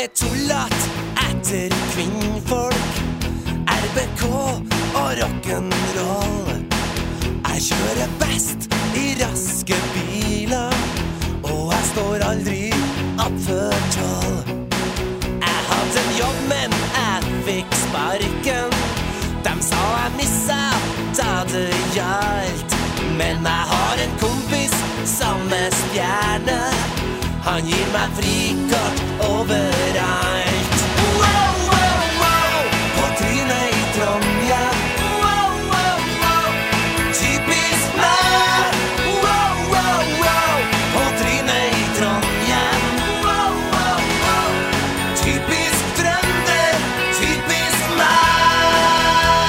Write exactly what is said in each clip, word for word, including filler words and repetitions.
er tullat etter kvinnfolk, R B K og rock'n'roll. Jeg kjører best i raske biler, og jeg står aldri opp for tolv. Jeg hadde en jobb, men jeg fikk sparken. De sa jeg missa da det gjaldt. Men jeg har en kompis som er stjerne. Han gir meg frikort overalt. Wow, wow, wow, på trynet i Trondheim. Wow, wow, wow, typisk meg. Wow, wow, wow, på trynet i Trondheim. Wow, wow, wow, typisk trønder, typisk meg.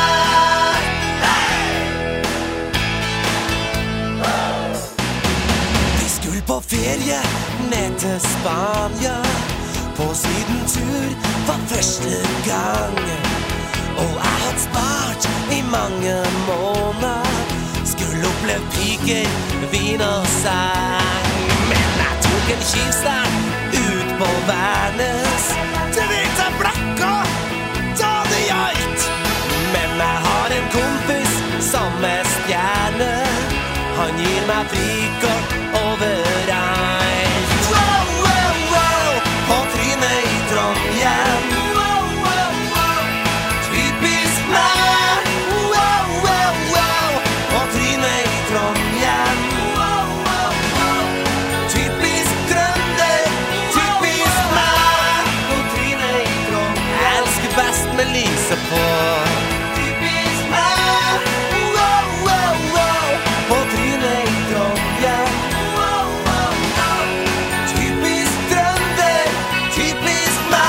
Vi skulle på ferie ned til Spania, på sydentur for første gang. Og jeg hadde spart i mange måneder, skulle oppleve piker, vin og sang. Men jeg tok en kivstart ut på Værnes, til hvita blekka da det gjaldt. Men jeg har en kompis som er stjerne. Han gir meg frikort overalt. Wow, wow, wow, på trynet i Trondheim. Wow, wow, wow, typisk meg. Wow, wow, wow, på trynet i Trondheim. Wow, wow, wow, typisk trønder, typisk meg. På trynet i Trondheim. Jeg elsker best med lyset på. Typisk meg. Wow, wow, wow, på trynet i Trondheim. Wow, wow, wow, typisk trønder, typisk meg.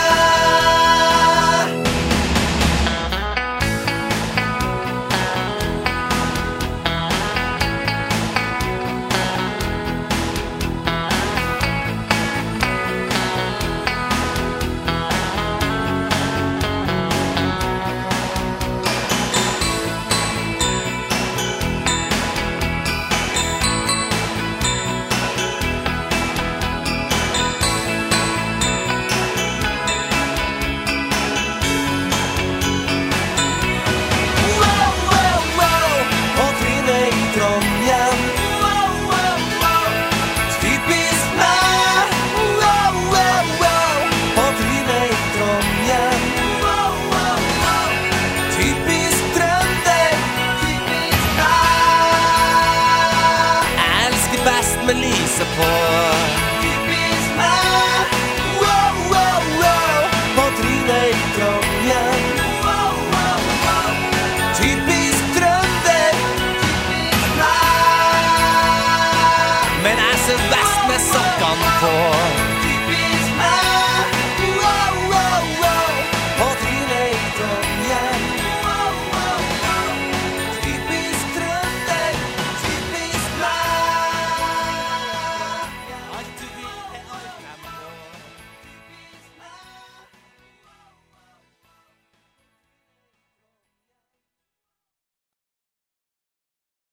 Wow, wow, wow, på trynet i Trondheim. Wow, wow, wow, typisk meg. Wow, wow, wow, på trynet i Trondheim. Wow, wow, wow, typisk trønder, typisk meg. Jeg elsker best med lyset på. Typisk meg. Wow, wow, wow, på trynet i Trondheim. Wow, wow, wow, typisk trønder, typisk meg. Men jeg ser best med sokkene på. Typisk meg.